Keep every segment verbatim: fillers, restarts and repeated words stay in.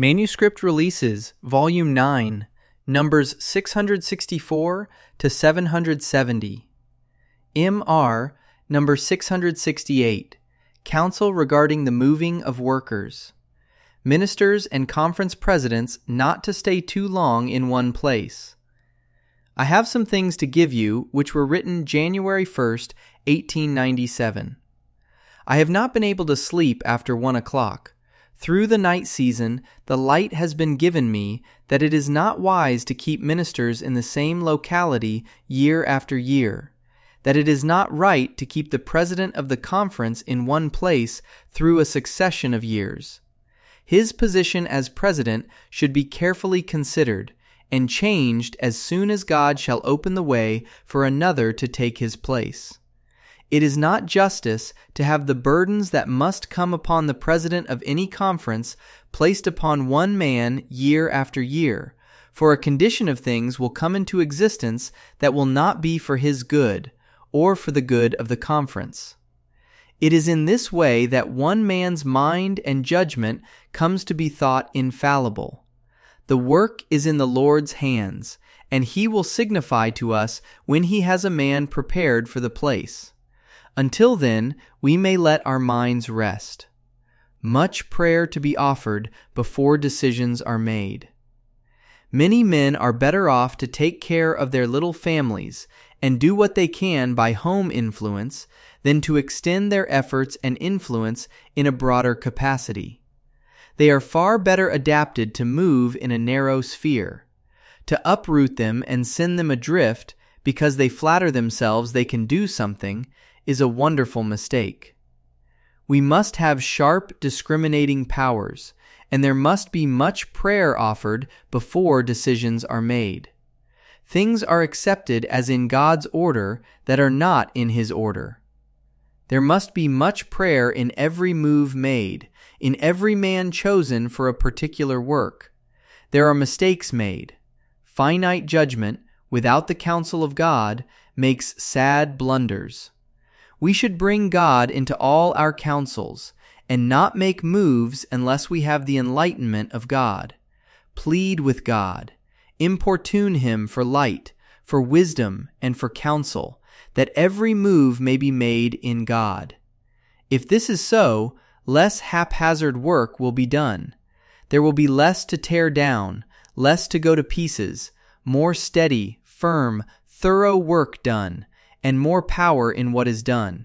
Manuscript Releases, Volume nine, numbers six hundred sixty-four to seven hundred seventy. M R, number six hundred sixty-eight, Counsel Regarding the Moving of Workers. Ministers and Conference Presidents not to stay too long in one place. I have some things to give you which were written January first, eighteen ninety-seven. I have not been able to sleep after one o'clock. Through the night season, the light has been given me that it is not wise to keep ministers in the same locality year after year, that it is not right to keep the president of the conference in one place through a succession of years. His position as president should be carefully considered and changed as soon as God shall open the way for another to take his place. It is not justice to have the burdens that must come upon the president of any conference placed upon one man year after year, for a condition of things will come into existence that will not be for his good, or for the good of the conference. It is in this way that one man's mind and judgment comes to be thought infallible. The work is in the Lord's hands, and he will signify to us when he has a man prepared for the place. Until then, we may let our minds rest. Much prayer to be offered before decisions are made. Many men are better off to take care of their little families and do what they can by home influence than to extend their efforts and influence in a broader capacity. They are far better adapted to move in a narrow sphere. To uproot them and send them adrift because they flatter themselves they can do something is a wonderful mistake. We must have sharp, discriminating powers, and there must be much prayer offered before decisions are made. Things are accepted as in God's order that are not in His order. There must be much prayer in every move made, in every man chosen for a particular work. There are mistakes made. Finite judgment, without the counsel of God, makes sad blunders. We should bring God into all our counsels, and not make moves unless we have the enlightenment of God. Plead with God. Importune Him for light, for wisdom, and for counsel, that every move may be made in God. If this is so, less haphazard work will be done. There will be less to tear down, less to go to pieces, more steady, firm, thorough work done, and more power in what is done.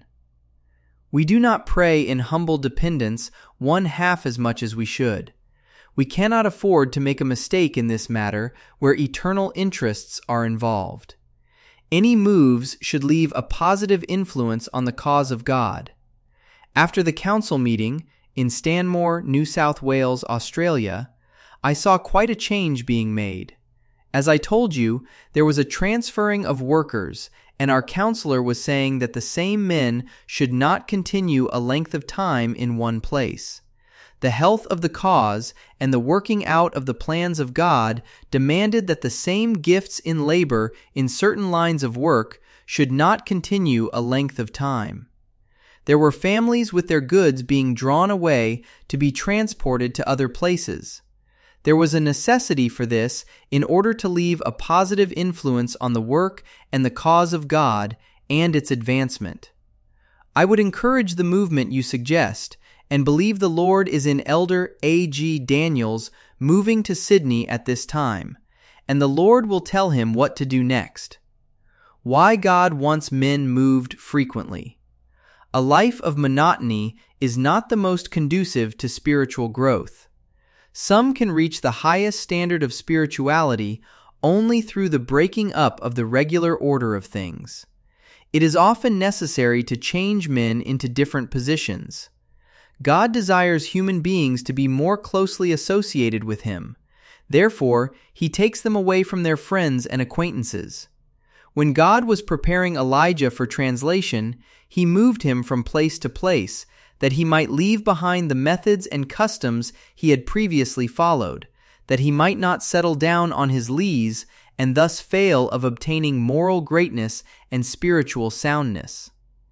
We do not pray in humble dependence one half as much as we should. We cannot afford to make a mistake in this matter where eternal interests are involved. Any moves should leave a positive influence on the cause of God. After the council meeting in Stanmore, New South Wales, Australia, I saw quite a change being made. As I told you, there was a transferring of workers, and our counselor was saying that the same men should not continue a length of time in one place. The health of the cause and the working out of the plans of God demanded that the same gifts in labor in certain lines of work should not continue a length of time. There were families with their goods being drawn away to be transported to other places. There was a necessity for this in order to leave a positive influence on the work and the cause of God and its advancement. I would encourage the movement you suggest and believe the Lord is in Elder A G Daniels moving to Sydney at this time, and the Lord will tell him what to do next. Why God wants men moved frequently. A life of monotony is not the most conducive to spiritual growth. Some can reach the highest standard of spirituality only through the breaking up of the regular order of things. It is often necessary to change men into different positions. God desires human beings to be more closely associated with Him. Therefore, He takes them away from their friends and acquaintances. When God was preparing Elijah for translation, He moved him from place to place, that he might leave behind the methods and customs he had previously followed, that he might not settle down on his lees and thus fail of obtaining moral greatness and spiritual soundness.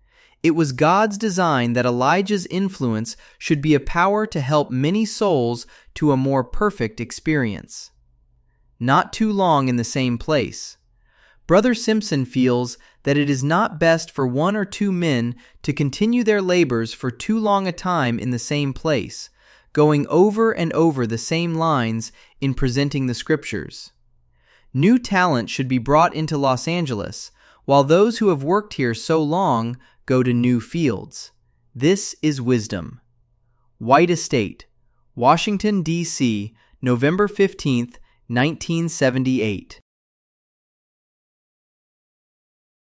It was God's design that Elijah's influence should be a power to help many souls to a more perfect experience. Not too long in the same place. Brother Simpson feels that it is not best for one or two men to continue their labors for too long a time in the same place, going over and over the same lines in presenting the scriptures. New talent should be brought into Los Angeles, while those who have worked here so long go to new fields. This is wisdom. White Estate, Washington, D C, November fifteenth, nineteen seventy-eight.